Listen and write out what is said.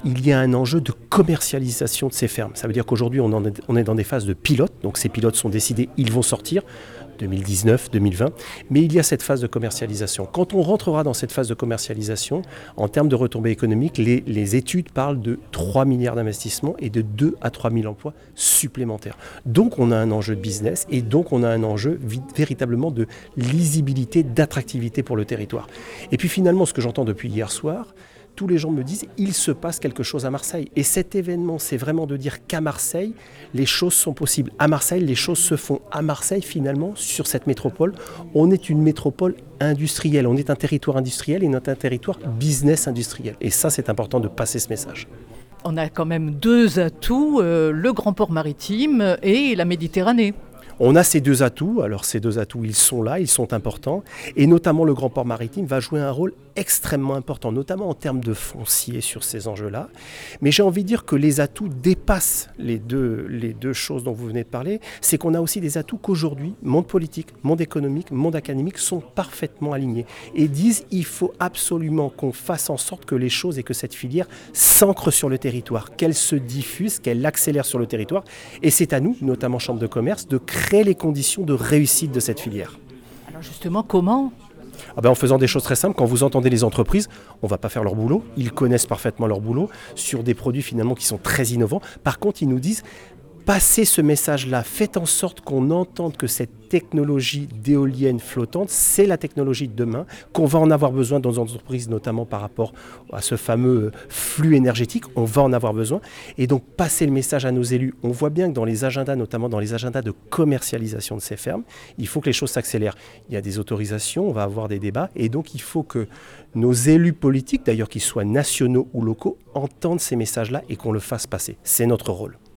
il y a un enjeu de commercialisation de ces fermes. Ça veut dire qu'aujourd'hui, on est dans des phases de pilote. Donc ces pilotes sont décidés, ils vont sortir. 2019, 2020, mais il y a cette phase de commercialisation. Quand on rentrera dans cette phase de commercialisation, en termes de retombées économiques, les études parlent de 3 milliards d'investissements et de 2 à 3 000 emplois supplémentaires. Donc on a un enjeu de business et donc on a un enjeu véritablement de lisibilité, d'attractivité pour le territoire. Et puis finalement, ce que j'entends depuis hier soir, tous les gens me disent il se passe quelque chose à Marseille. Et cet événement, c'est vraiment de dire qu'à Marseille, les choses sont possibles. À Marseille, les choses se font. À Marseille, finalement, sur cette métropole, on est une métropole industrielle. On est un territoire industriel et on est un territoire business industriel. Et ça, c'est important de passer ce message. On a quand même 2 atouts, le grand port maritime et la Méditerranée. On a ces 2 atouts, alors ces 2 atouts, ils sont là, ils sont importants, et notamment le grand port maritime va jouer un rôle extrêmement important, notamment en termes de foncier sur ces enjeux-là. Mais j'ai envie de dire que les atouts dépassent les deux choses dont vous venez de parler, c'est qu'on a aussi des atouts qu'aujourd'hui, monde politique, monde économique, monde académique sont parfaitement alignés et disent il faut absolument qu'on fasse en sorte que les choses et que cette filière s'ancre sur le territoire, qu'elle se diffuse, qu'elle accélère sur le territoire, et c'est à nous, notamment Chambre de commerce, de créer les conditions de réussite de cette filière. Alors justement, comment ? En faisant des choses très simples, quand vous entendez les entreprises, on ne va pas faire leur boulot, ils connaissent parfaitement leur boulot sur des produits finalement qui sont très innovants. Par contre, ils nous disent, passez ce message-là, faites en sorte qu'on entende que cette technologie d'éolienne flottante, c'est la technologie de demain, qu'on va en avoir besoin dans nos entreprises, notamment par rapport à ce fameux flux énergétique, on va en avoir besoin. Et donc, passer le message à nos élus. On voit bien que dans les agendas, notamment dans les agendas de commercialisation de ces fermes, il faut que les choses s'accélèrent. Il y a des autorisations, on va avoir des débats, et donc il faut que nos élus politiques, d'ailleurs qu'ils soient nationaux ou locaux, entendent ces messages-là et qu'on le fasse passer. C'est notre rôle.